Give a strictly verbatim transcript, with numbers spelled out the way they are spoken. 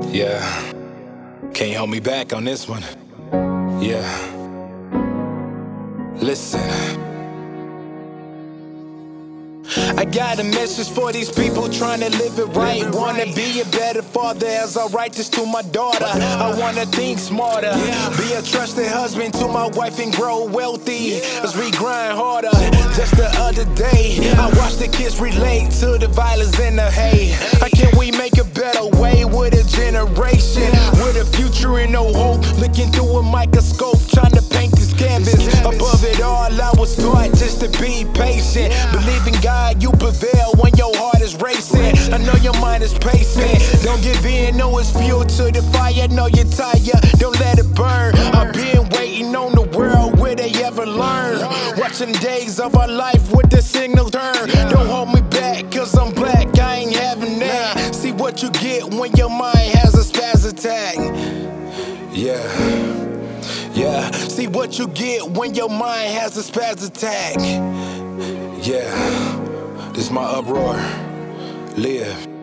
Yeah, can't hold me back on this one. Yeah, listen. I got a message for these people trying to live it right. Wanna be a better father as I write this to my daughter. I wanna think smarter, be a trusted husband to my wife and grow wealthy as we grind harder. Just the other day, I watched the kids relate to the violence and the hate. How can we make a better way with a generation with a future and no hope? Looking through a microscope, trying to paint this canvas. Above it all, I was taught just to be patient. Believe in God, you prevail when your heart is racing. I know your mind is pacing. Don't give in, no, it's fuel to the fire. Know you're tired, don't let it burn. I've been waiting on the world, will they ever learn? Watching days of our life with the signal turn. Don't hold me back, cause I'm black, I ain't having that. See what you get when your mind has a spaz attack. Yeah, yeah. See what you get when your mind has a spaz attack. Yeah, this my uproar. Live.